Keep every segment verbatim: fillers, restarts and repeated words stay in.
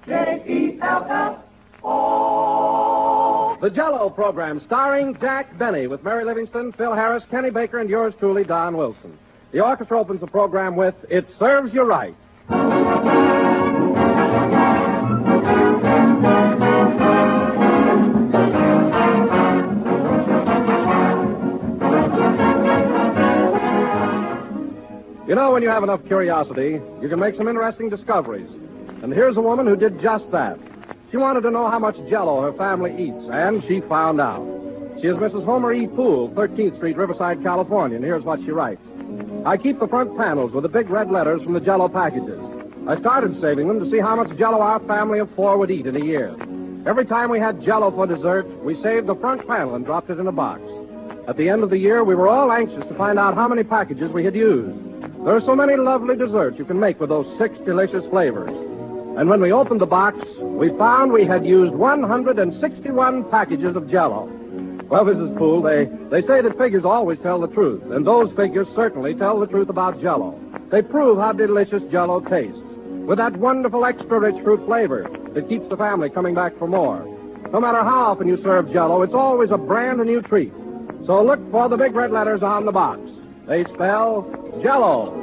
J E L L O. The Jell-O program, starring Jack Benny, with Mary Livingston, Phil Harris, Kenny Baker, and yours truly, Don Wilson. The orchestra opens the program with It Serves You Right. You know, when you have enough curiosity, you can make some interesting discoveries. And here's a woman who did just that. She wanted to know how much Jell-O her family eats, and she found out. She is Missus Homer E. Poole, thirteenth Street, Riverside, California, and here's what she writes. I keep the front panels with the big red letters from the Jell-O packages. I started saving them to see how much Jell-O our family of four would eat in a year. Every time we had Jell-O for dessert, we saved the front panel and dropped it in a box. At the end of the year, we were all anxious to find out how many packages we had used. There are so many lovely desserts you can make with those six delicious flavors. And when we opened the box, we found we had used one hundred sixty-one packages of Jell-O. Well, Missus Poole, they, they say that figures always tell the truth, and those figures certainly tell the truth about Jell-O. They prove how delicious Jell-O tastes, with that wonderful extra-rich fruit flavor that keeps the family coming back for more. No matter how often you serve Jell-O, it's always a brand new treat. So look for the big red letters on the box. They spell Jell-O.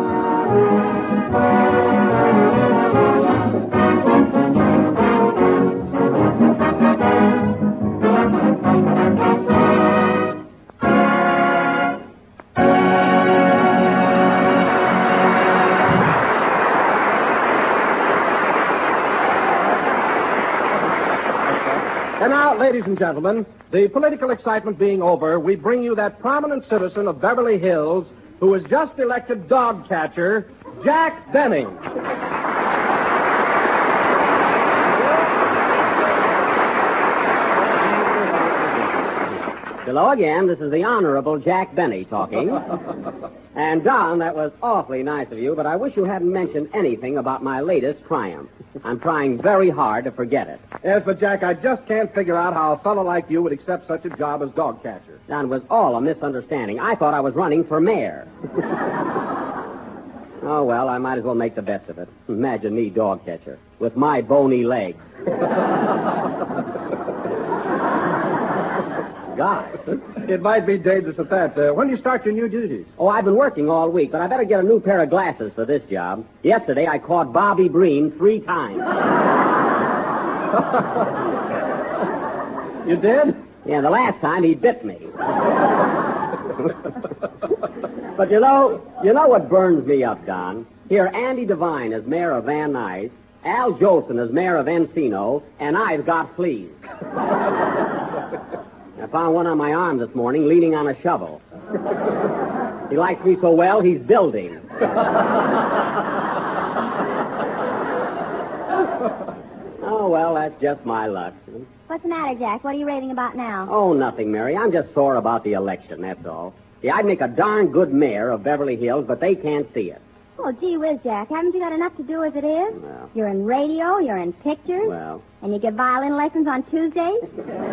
And now, ladies and gentlemen, the political excitement being over, we bring you that prominent citizen of Beverly Hills who was just elected dog catcher, Jack Benny. Hello again. This is the Honorable Jack Benny talking. And, Don, that was awfully nice of you, but I wish you hadn't mentioned anything about my latest triumph. I'm trying very hard to forget it. Yes, but, Jack, I just can't figure out how a fellow like you would accept such a job as dog catcher. Don, it was all a misunderstanding. I thought I was running for mayor. Oh, well, I might as well make the best of it. Imagine me dog catcher with my bony legs. God. It might be dangerous at that. Uh, when do you start your new duties? Oh, I've been working all week, but I better get a new pair of glasses for this job. Yesterday, I caught Bobby Breen three times. You did? Yeah, the last time he bit me. But you know, you know what burns me up, Don? Here, Andy Devine is mayor of Van Nuys, Al Jolson is mayor of Encino, and I've got fleas. I found one on my arm this morning leaning on a shovel. He likes me so well, he's building. Oh, well, that's just my luck. What's the matter, Jack? What are you raving about now? Oh, nothing, Mary. I'm just sore about the election, that's all. Yeah, I'd make a darn good mayor of Beverly Hills, but they can't see it. Oh, gee whiz, Jack. Haven't you got enough to do as it is? Well. You're in radio, you're in pictures. Well. And you give violin lessons on Tuesdays.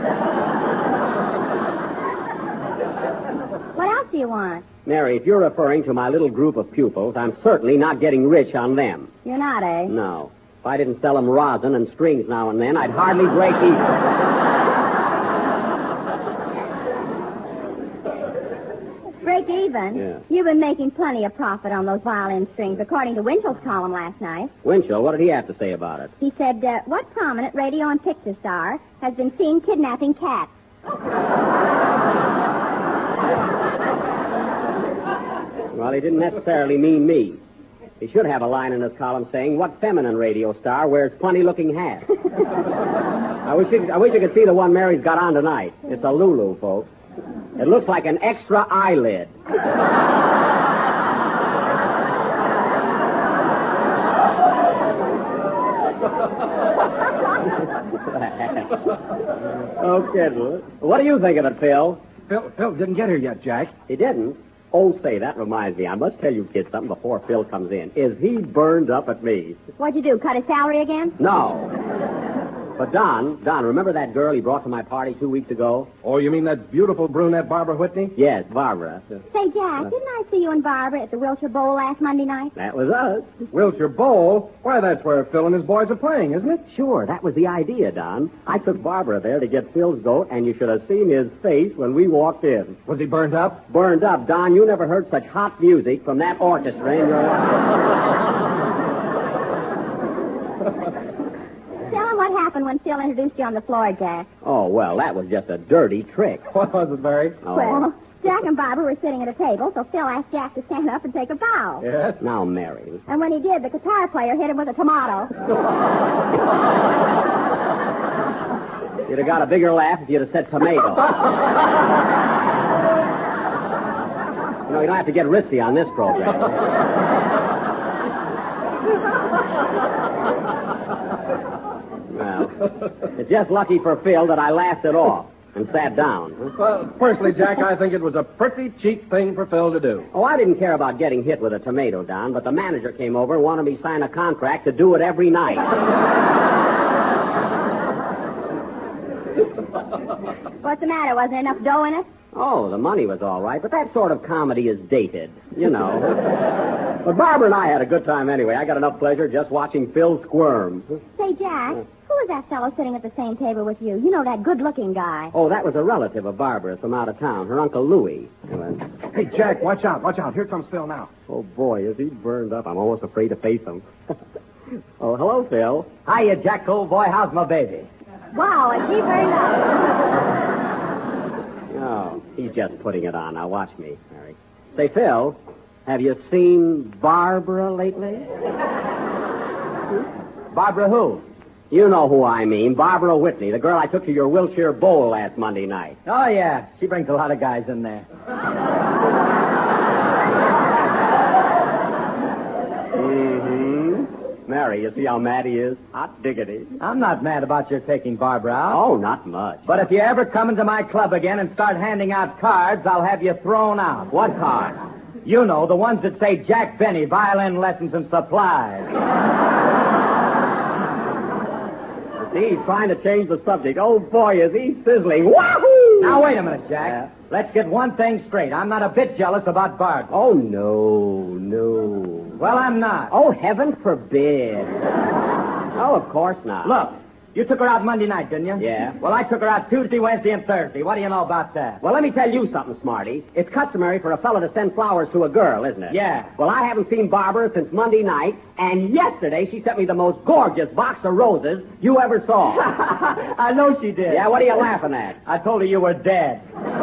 What else do you want? Mary, if you're referring to my little group of pupils, I'm certainly not getting rich on them. You're not, eh? No. If I didn't sell them rosin and strings now and then, I'd hardly break even. Break even? Yeah. You've been making plenty of profit on those violin strings, according to Winchell's column last night. Winchell, what did he have to say about it? He said, uh, what prominent radio and picture star has been seen kidnapping cats? Well, he didn't necessarily mean me. He should have a line in his column saying, what feminine radio star wears funny-looking hats? I wish you, I wish you could see the one Mary's got on tonight. It's a Lulu, folks. It looks like an extra eyelid. Okay, what do you think of it, Phil? Phil, Phil didn't get here yet, Jack. He didn't? Oh, say, that reminds me. I must tell you kids something before Phil comes in. Is he burned up at me? What'd you do, cut his salary again? No. But, Don, Don, remember that girl he brought to my party two weeks ago? Oh, you mean that beautiful brunette Barbara Whitney? Yes, Barbara. Say, Jack, didn't I see you and Barbara at the Wilshire Bowl last Monday night? That was us. Wilshire Bowl? Why, that's where Phil and his boys are playing, isn't it? Sure, that was the idea, Don. I took Barbara there to get Phil's goat, and you should have seen his face when we walked in. Was he burned up? Burned up, Don. You never heard such hot music from that orchestra in your life. Tell him what happened when Phil introduced you on the floor, Jack. Oh, well, that was just a dirty trick. What was it, Barry? Oh. Well, Jack and Barbara were sitting at a table, so Phil asked Jack to stand up and take a bow. Yes? Now, Mary. And when he did, the guitar player hit him with a tomato. You'd have got a bigger laugh if you'd have said tomato. You know, you don't have to get risky on this program. Well, it's just lucky for Phil that I laughed it off and sat down. Well, personally, Jack, I think it was a pretty cheap thing for Phil to do. Oh, I didn't care about getting hit with a tomato, Don, but the manager came over and wanted me to sign a contract to do it every night. What's the matter? Wasn't enough dough in it? Oh, the money was all right, but that sort of comedy is dated, you know. But Barbara and I had a good time anyway. I got enough pleasure just watching Phil squirm. Say, Jack, who was that fellow sitting at the same table with you? You know, that good-looking guy. Oh, that was a relative of Barbara's from out of town, her Uncle Louis. Hey, Jack, watch out, watch out. Here comes Phil now. Oh, boy, is he burned up. I'm almost afraid to face him. Oh, hello, Phil. Hiya, Jack, old boy. How's my baby? Wow, is he burned up? Oh, he's just putting it on. Now, watch me, Mary. Say, Phil, have you seen Barbara lately? Barbara who? You know who I mean. Barbara Whitney, the girl I took to your Wilshire Bowl last Monday night. Oh, yeah. She brings a lot of guys in there. Mm-hmm. Mary, you see how mad he is? Hot diggity. I'm not mad about your taking Barbara out. Oh, not much. But if you ever come into my club again and start handing out cards, I'll have you thrown out. What cards? You know, the ones that say Jack Benny, violin lessons and supplies. See, he's trying to change the subject. Oh, boy, is he sizzling. Wahoo! Now, wait a minute, Jack. Yeah. Let's get one thing straight. I'm not a bit jealous about Barbara. Oh, no, no. Well, I'm not. Oh, heaven forbid. Oh, of course not. Look, you took her out Monday night, didn't you? Yeah. Well, I took her out Tuesday, Wednesday, and Thursday. What do you know about that? Well, let me tell you something, Smarty. It's customary for a fellow to send flowers to a girl, isn't it? Yeah. Well, I haven't seen Barbara since Monday night, and yesterday she sent me the most gorgeous box of roses you ever saw. I know she did. Yeah, what are you laughing at? I told her you were dead.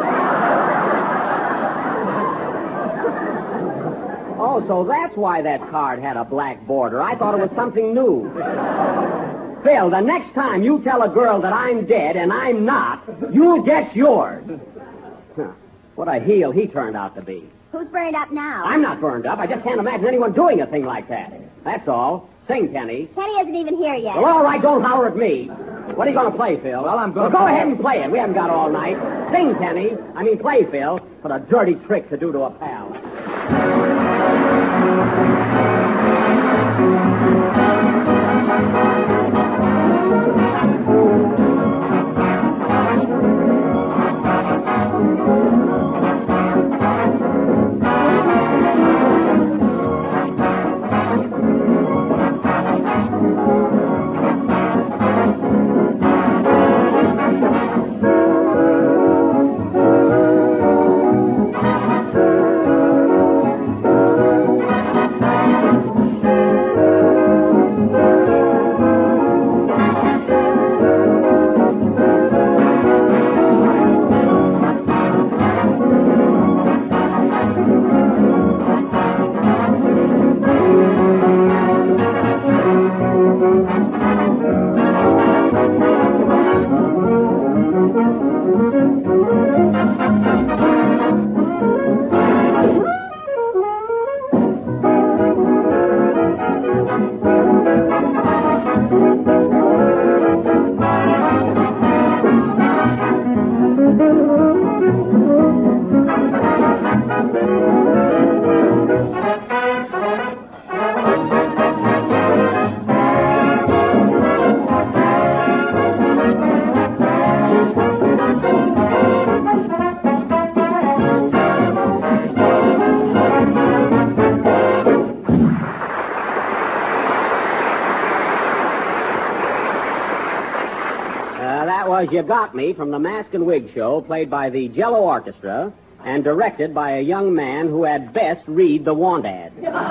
Oh, so that's why that card had a black border. I thought it was something new. Phil, the next time you tell a girl that I'm dead and I'm not, you'll get yours. Huh. What a heel he turned out to be. Who's burned up now? I'm not burned up. I just can't imagine anyone doing a thing like that. That's all. Sing, Kenny. Kenny isn't even here yet. Well, all right, don't holler at me. What are you going to play, Phil? Well, I'm going well, to... go ahead and play it. We haven't got all night. Sing, Kenny. I mean, play, Phil. What a dirty trick to do to a pal. That was You Got Me from the Mask and Wig Show, played by the Jello Orchestra and directed by a young man who had best read the want ad.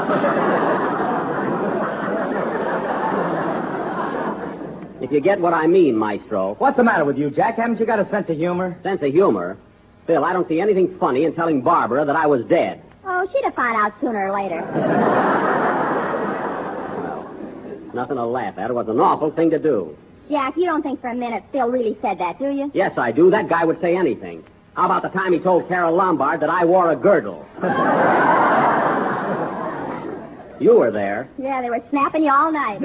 If you get what I mean, Maestro. What's the matter with you, Jack? Haven't you got a sense of humor? Sense of humor? Phil, I don't see anything funny in telling Barbara that I was dead. Oh, she'd have found out sooner or later. Well, it's nothing to laugh at. It was an awful thing to do. Jack, you don't think for a minute Phil really said that, do you? Yes, I do. That guy would say anything. How about the time he told Carol Lombard that I wore a girdle? You were there. Yeah, they were snapping you all night.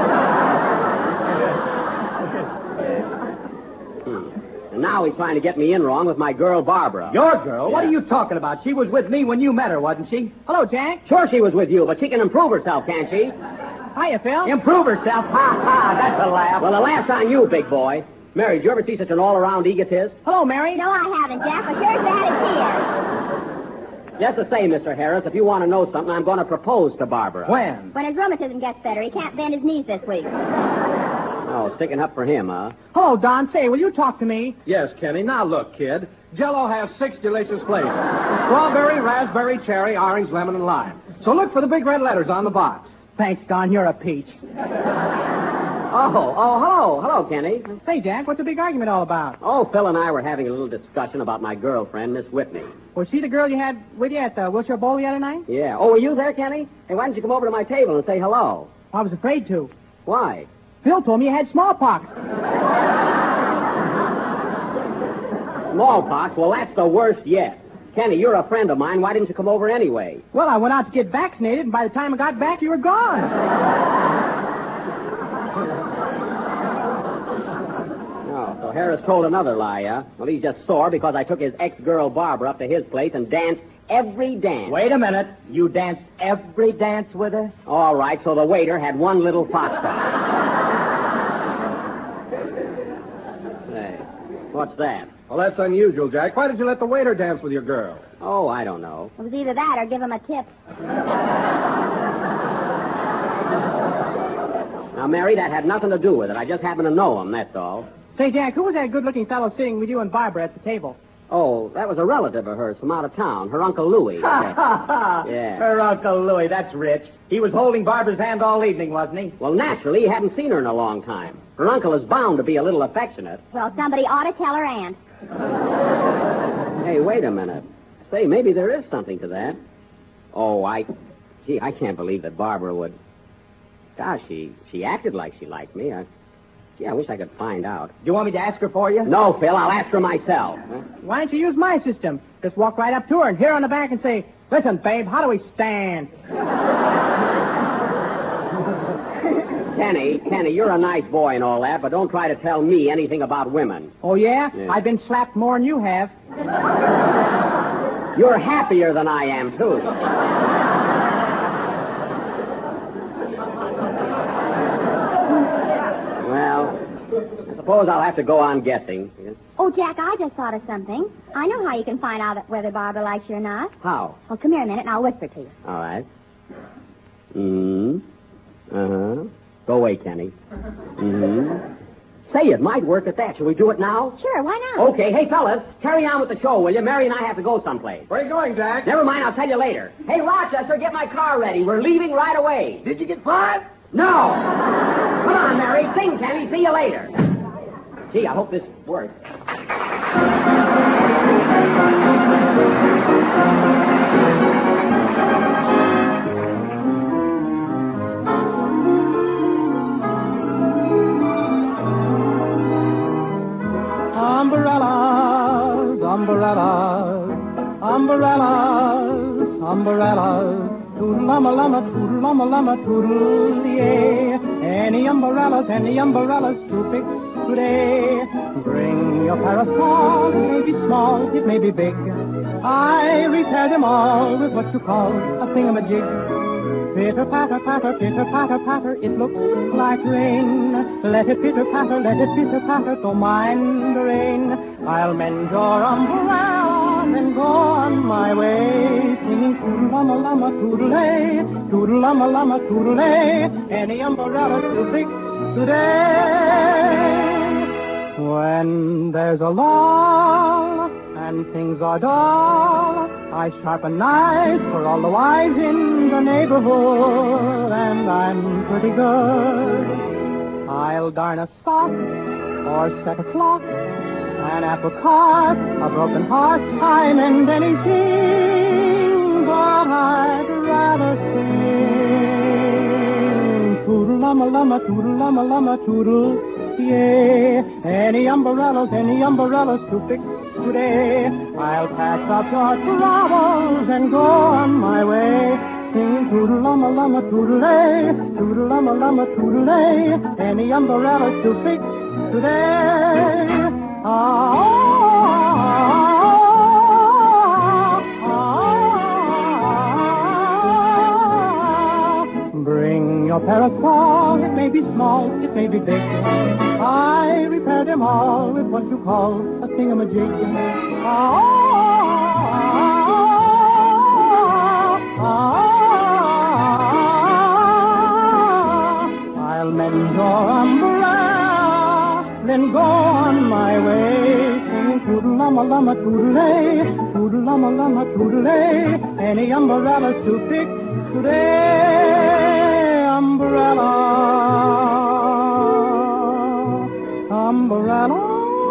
hmm. And now he's trying to get me in wrong with my girl, Barbara. Your girl? Yeah. What are you talking about? She was with me when you met her, wasn't she? Hello, Jack. Sure she was with you, but she can improve herself, can't she? Hiya, Phil. Improve herself? Ha, ha, that's a laugh. Well, the laugh's on you, big boy. Mary, did you ever see such an all-around egotist? Hello, Mary. No, I haven't, Jack, but you're as bad as he is. Just to say, Mister Harris, if you want to know something, I'm going to propose to Barbara. When? When his rheumatism gets better. He can't bend his knees this week. Oh, sticking up for him, huh? Hello, Don. Say, will you talk to me? Yes, Kenny. Now look, kid. Jello has six delicious flavors. Strawberry, raspberry, cherry, orange, lemon, and lime. So look for the big red letters on the box. Thanks, Don. You're a peach. Oh, oh, hello. Hello, Kenny. Say, Jack, what's the big argument all about? Oh, Phil and I were having a little discussion about my girlfriend, Miss Whitney. Was she the girl you had with you at the Wilshire Bowl the other night? Yeah. Oh, were you there, Kenny? Hey, why didn't you come over to my table and say hello? I was afraid to. Why? Phil told me you had smallpox. Smallpox? Well, that's the worst yet. Kenny, you're a friend of mine. Why didn't you come over anyway? Well, I went out to get vaccinated, and by the time I got back, you were gone. So Harris told another lie, huh? Well, he's just sore because I took his ex-girl Barbara up to his place and danced every dance. Wait a minute. You danced every dance with her? All right, so the waiter had one little foxtrot. Hey, what's that? Well, that's unusual, Jack. Why did you let the waiter dance with your girl? Oh, I don't know. It was either that or give him a tip. Now, Mary, that had nothing to do with it. I just happen to know him, that's all. Say, Jack, who was that good-looking fellow sitting with you and Barbara at the table? Oh, that was a relative of hers from out of town, her Uncle Louis. Yeah. Her Uncle Louis, that's rich. He was holding Barbara's hand all evening, wasn't he? Well, naturally, he hadn't seen her in a long time. Her uncle is bound to be a little affectionate. Well, somebody ought to tell her aunt. Hey, wait a minute. Say, maybe there is something to that. Oh, I... Gee, I can't believe that Barbara would... Gosh, she, she acted like she liked me. I... Gee, I wish I could find out. Do you want me to ask her for you? No, Phil, I'll ask her myself. Why don't you use my system? Just walk right up to her and hit her on the back and say, listen, babe, how do we stand? Kenny, Kenny, you're a nice boy and all that, but don't try to tell me anything about women. Oh, yeah? Yeah. I've been slapped more than you have. You're happier than I am, too. Well, I suppose I'll have to go on guessing. Oh, Jack, I just thought of something. I know how you can find out whether Barbara likes you or not. How? Well, come here a minute and I'll whisper to you. All right. Mm-hmm. Uh-huh. Go away, Kenny. Mm-hmm. Say, it might work at that. Shall we do it now? Sure, why not? Okay. Hey, fellas, carry on with the show, will you? Mary and I have to go someplace. Where are you going, Jack? Never mind, I'll tell you later. Hey, Rochester, get my car ready. We're leaving right away. Did you get five? No! Come on, Mary. Sing, Kenny. See you later. Gee, I hope this works. Umbrellas, umbrellas, umbrellas, umbrellas. Toodle-lama, lama, toodle-lama, lama, toodle, yeah. Any umbrellas, any umbrellas to fix today. Bring your parasol, it may be small, it may be big. I repair them all with what you call a thingamajig. Pitter-patter, patter, pitter-patter, patter, it looks like rain. Let it pitter-patter, let it pitter-patter, don't mind the rain. I'll mend your umbrella, then go on my way, singing toodle-lama-lama, toodle-lay, toodle-lama-lama, toodle-lay, any umbrella to fix today. When there's a lull and things are dull, I sharpen knives for all the wives in the neighborhood, and I'm pretty good. I'll darn a sock or set a clock, an apple cart, a broken heart, I mend anything, but I'd rather sing. Toodle-lum-a-lum-a, toodle-lum-a-lum-a, toodle, yeah. Any umbrellas, any umbrellas to fix today. I'll pack up your troubles and go on my way. Singing toodle-lum-a-lum-a, toodle-ay, toodle-lum-a-lum-a, toodle-ay. Any umbrellas to fix today. Ah, ah, ah, bring your parasol, it may be small, it may be big. I repair them all with what you call a thingamajig. Ah, ah, I'll mend your umbrella, then go on my way, singing toodle-lum-a-lum-a, toodle-ay, toodle-lum-a-lum-a, toodle-ay. Any umbrellas to fix today. Umbrella, umbrella.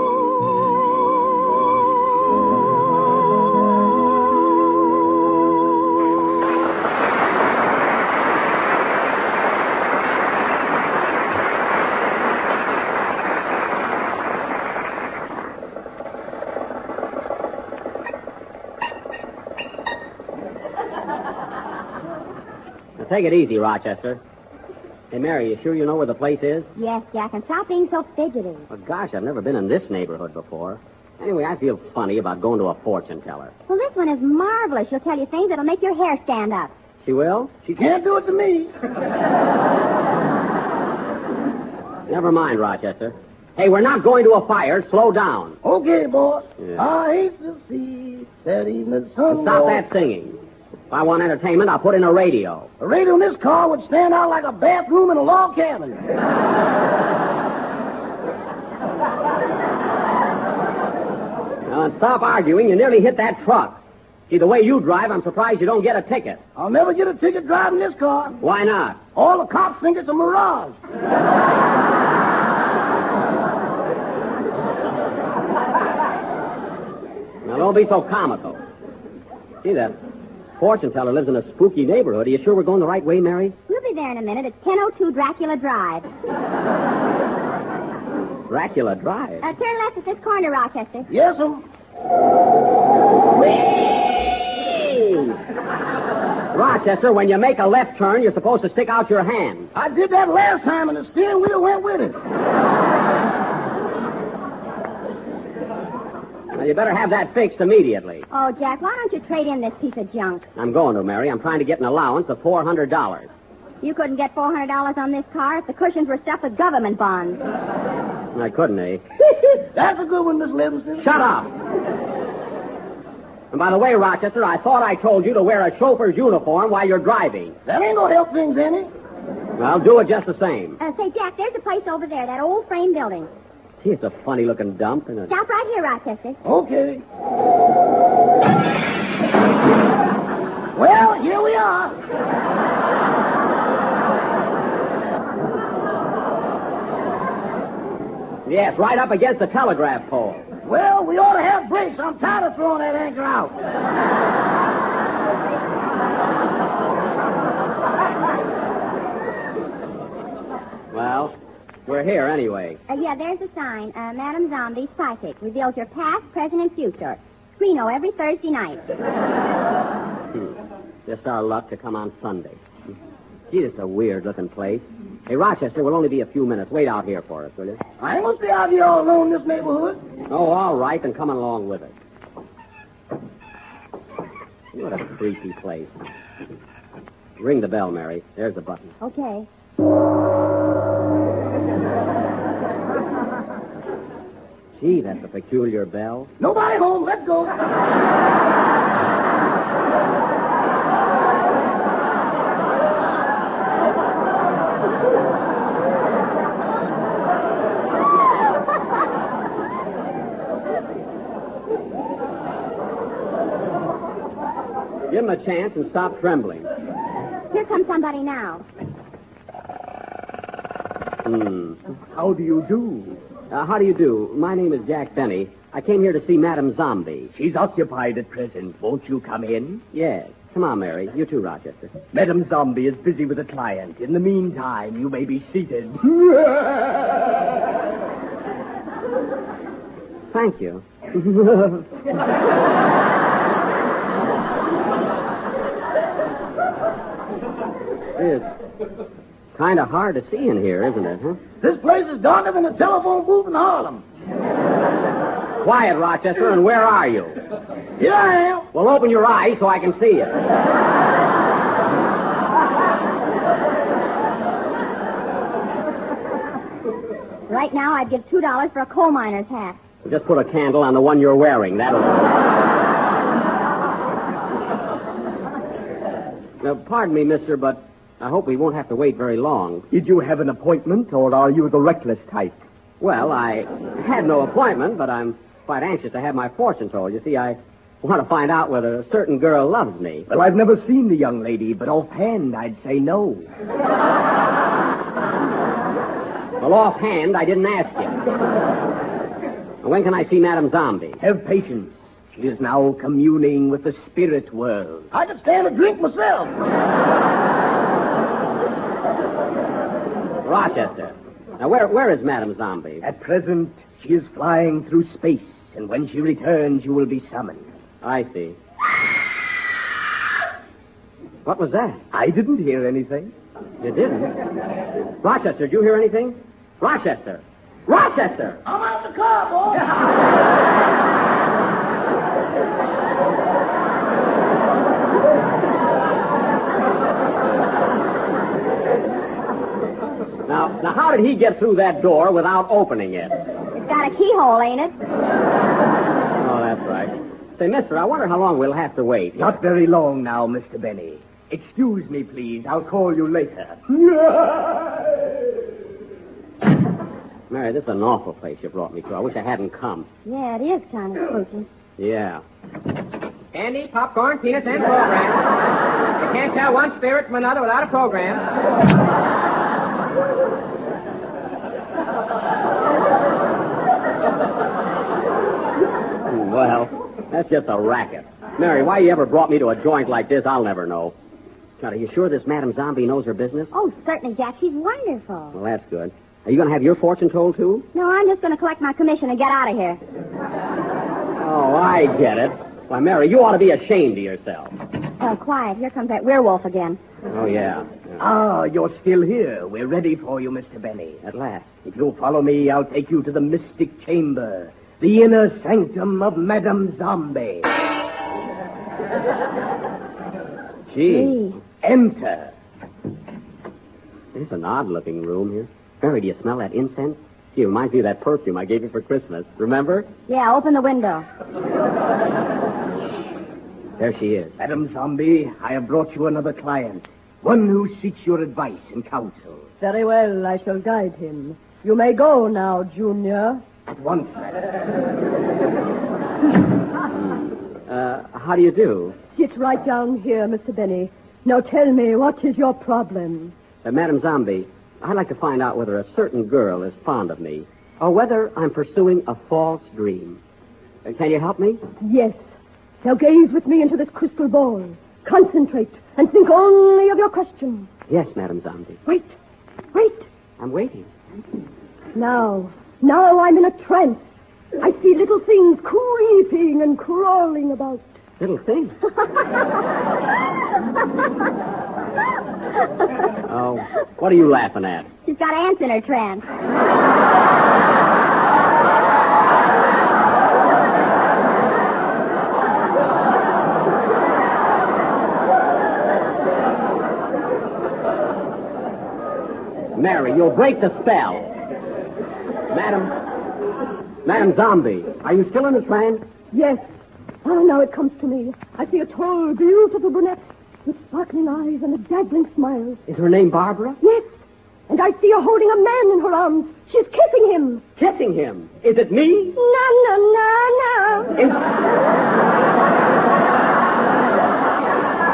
Take it easy, Rochester. Hey, Mary, you sure you know where the place is? Yes, Jack, and stop being so fidgety. Well, gosh, I've never been in this neighborhood before. Anyway, I feel funny about going to a fortune teller. Well, this one is marvelous. She'll tell you things that'll make your hair stand up. She will? She can't do it to me. Never mind, Rochester. Hey, we're not going to a fire. Slow down. Okay, boss. Yeah. I hate to see that evening sun. Stop go- that singing. If I want entertainment, I'll put in a radio. The radio in this car would stand out like a bathroom in a log cabin. Now, and stop arguing. You nearly hit that truck. See, the way you drive, I'm surprised you don't get a ticket. I'll never get a ticket driving this car. Why not? All the cops think it's a mirage. Now, don't be so comical. See, that fortune teller lives in a spooky neighborhood. Are you sure we're going the right way, Mary? We'll be there in a minute. It's ten oh two Dracula Drive. Dracula Drive. Uh, turn left at this corner, Rochester. Yes, sir. Rochester, when you make a left turn, you're supposed to stick out your hand. I did that last time, and the steering wheel went with it. Now, you better have that fixed immediately. Oh, Jack, why don't you trade in this piece of junk? I'm going to, Mary. I'm trying to get an allowance of four hundred dollars. You couldn't get four hundred dollars on this car if the cushions were stuffed with government bonds. I couldn't, eh? That's a good one, Miss Livingston. Shut up! And by the way, Rochester, I thought I told you to wear a chauffeur's uniform while you're driving. That ain't gonna help things any. Well, do it just the same. Uh, say, Jack, there's a place over there, that old frame building. Gee, it's a funny-looking dump. And a... Stop right here, Rochester. Okay. Well, here we are. Yes, right up against the telegraph pole. Well, we ought to have brakes. I'm tired of throwing that anchor out. Well, we're here anyway. Uh, yeah, there's a sign. Uh, Madam Zombie, Psychic. Reveals your past, present, and future. Screeno every Thursday night. Hmm. Just our luck to come on Sunday. Gee, this is a weird-looking place. Hey, Rochester, we'll only be a few minutes. Wait out here for us, will you? I ain't gonna stay out here all alone in this neighborhood. Oh, all right, then come along with us. What a creepy place. Ring the bell, Mary. There's the button. Okay. Gee, that's a peculiar bell. Nobody home. Let's go. him a chance and stop trembling. Here comes somebody now. Hmm. How do you do? Uh, how do you do? My name is Jack Benny. I came here to see Madame Zombie. She's occupied at present. Won't you come in? Yes. Come on, Mary. You too, Rochester. Madame Zombie is busy with a client. In the meantime, you may be seated. Thank you. It's kind of hard to see in here, isn't it, huh? This place is darker than a telephone booth in Harlem. Quiet, Rochester, and where are you? Here I am. Well, open your eyes so I can see you. Right now, I'd give two dollars for a coal miner's hat. Just put a candle on the one you're wearing. That'll... Now, pardon me, mister, but I hope we won't have to wait very long. Did you have an appointment, or are you the reckless type? Well, I had no appointment, but I'm quite anxious to have my fortune told. You see, I want to find out whether a certain girl loves me. Well, I've never seen the young lady, but offhand, I'd say no. Well, offhand, I didn't ask you. Now, when can I see Madame Zombie? Have patience. She is now communing with the spirit world. I could stand a drink myself. Rochester. Now, where where is Madame Zombie? At present, she is flying through space, and when she returns, you will be summoned. I see. What was that? I didn't hear anything. You didn't? Rochester, did you hear anything? Rochester! Rochester! I'm out the car, boy. Now, now, how did he get through that door without opening it? It's got a keyhole, ain't it? Oh, that's right. Say, mister, I wonder how long we'll have to wait. Not very long now, Mister Benny. Excuse me, please. I'll call you later. Mary, this is an awful place you brought me to. I wish I hadn't come. Yeah, it is kind of spooky. Yeah. Candy, popcorn, peanuts, and program. You can't tell one spirit from another without a program. Well, that's just a racket. Mary, why you ever brought me to a joint like this, I'll never know. Now, are you sure this Madame Zombie knows her business? Oh, certainly, Jack. She's wonderful. Well, that's good. Are you going to have your fortune told, too? No, I'm just going to collect my commission and get out of here. Oh, I get it. Why, Mary, you ought to be ashamed of yourself. Oh, quiet. Here comes that werewolf again. Oh, yeah. yeah. Ah, you're still here. We're ready for you, Mister Benny. At last. If you'll follow me, I'll take you to the mystic chamber, the inner sanctum of Madame Zombie. Gee. Enter. It's an odd-looking room here. Mary, do you smell that incense? Gee, it reminds me of that perfume I gave you for Christmas. Remember? Yeah, open the window. There she is. Madame Zombie, I have brought you another client. One who seeks your advice and counsel. Very well, I shall guide him. You may go now, Junior. At once, mm. uh, how do you do? Sit right down here, Mister Benny. Now tell me, what is your problem? Uh, Madame Zombie, I'd like to find out whether a certain girl is fond of me, or whether I'm pursuing a false dream. Uh, can you help me? Yes. Now gaze with me into this crystal ball. Concentrate and think only of your question. Yes, Madame Zombie. Wait. Wait. I'm waiting. Now. Now I'm in a trance. I see little things creeping and crawling about. Little things? Oh, what are you laughing at? She's got ants in her trance. Mary, you'll break the spell. Madam, Madam Zombie, are you still in a trance? Yes. Oh, now it comes to me. I see a tall, beautiful brunette with sparkling eyes and a dazzling smile. Is her name Barbara? Yes. And I see her holding a man in her arms. She's kissing him. Kissing him? Is it me? No, no, no, no. Is...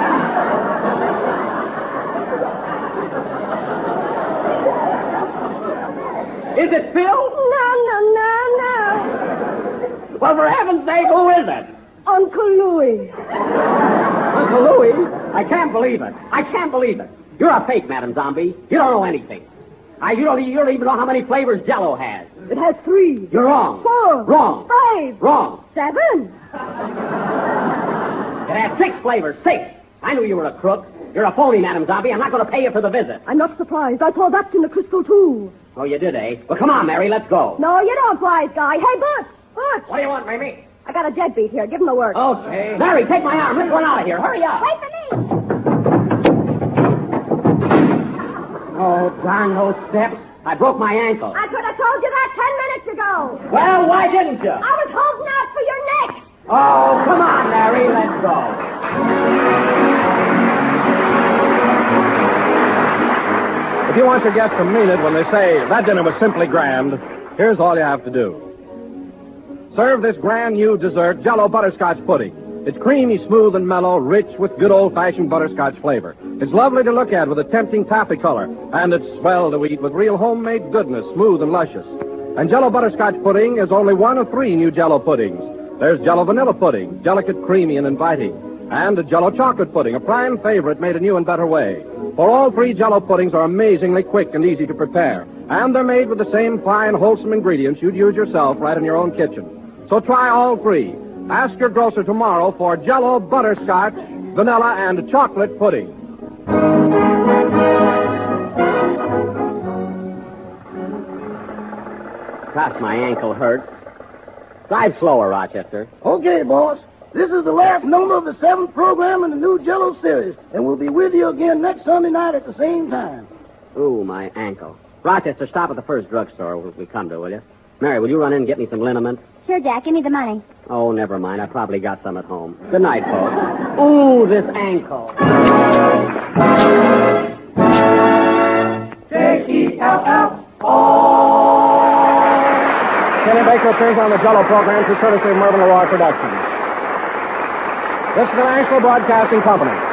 Is it Phil? No, no, no, no. Well, for heaven's sake, who is it? Uncle Louis. Uncle Louis? I can't believe it. I can't believe it. You're a fake, Madam Zombie. You don't know anything. I, you, don't, you don't even know how many flavors Jell-O has. It has three. You're wrong. Four. Wrong. Five. Wrong. Seven. It has six flavors. Six. I knew you were a crook. You're a phony, Madam Zombie. I'm not going to pay you for the visit. I'm not surprised. I saw that in the crystal, too. Oh, you did, eh? Well, come on, Mary. Let's go. No, you don't, wise guy. Hey, Butch. Butch. What do you want, Mamie? I got a deadbeat here. Give him the work. Okay. Mary, take my arm. Let's run out of here. Hurry up. Wait for me. Oh, darn those steps. I broke my ankle. I could have told you that ten minutes ago. Well, why didn't you? I was holding out for your neck. Oh, come on, Mary. Let's go. If you want your guests to mean it when they say that dinner was simply grand, here's all you have to do. Serve this grand new dessert, Jell-O Butterscotch Pudding. It's creamy, smooth, and mellow, rich with good old-fashioned butterscotch flavor. It's lovely to look at with a tempting taffy color, and it's swell to eat with real homemade goodness, smooth and luscious. And Jell-O Butterscotch Pudding is only one of three new Jell-O puddings. There's Jell-O Vanilla Pudding, delicate, creamy, and inviting. And a Jell-O Chocolate Pudding, a prime favorite made a new and better way. For all three Jell-O puddings are amazingly quick and easy to prepare. And they're made with the same fine, wholesome ingredients you'd use yourself right in your own kitchen. So try all three. Ask your grocer tomorrow for Jell-O Butterscotch, Vanilla, and Chocolate Pudding. Gosh, my ankle hurts. Drive slower, Rochester. Okay, boss. This is the last number of the seventh program in the new Jell-O series, and we'll be with you again next Sunday night at the same time. Ooh, my ankle. Rochester, stop at the first drugstore we come to, will you? Mary, will you run in and get me some liniment? Sure, Jack. Give me the money. Oh, never mind. I probably got some at home. Good night, folks. Ooh, this ankle. J E L L O. Kenny Baker appears on the Jell-O program through courtesy of Mervyn LeRoy Productions. This is the National Broadcasting Company.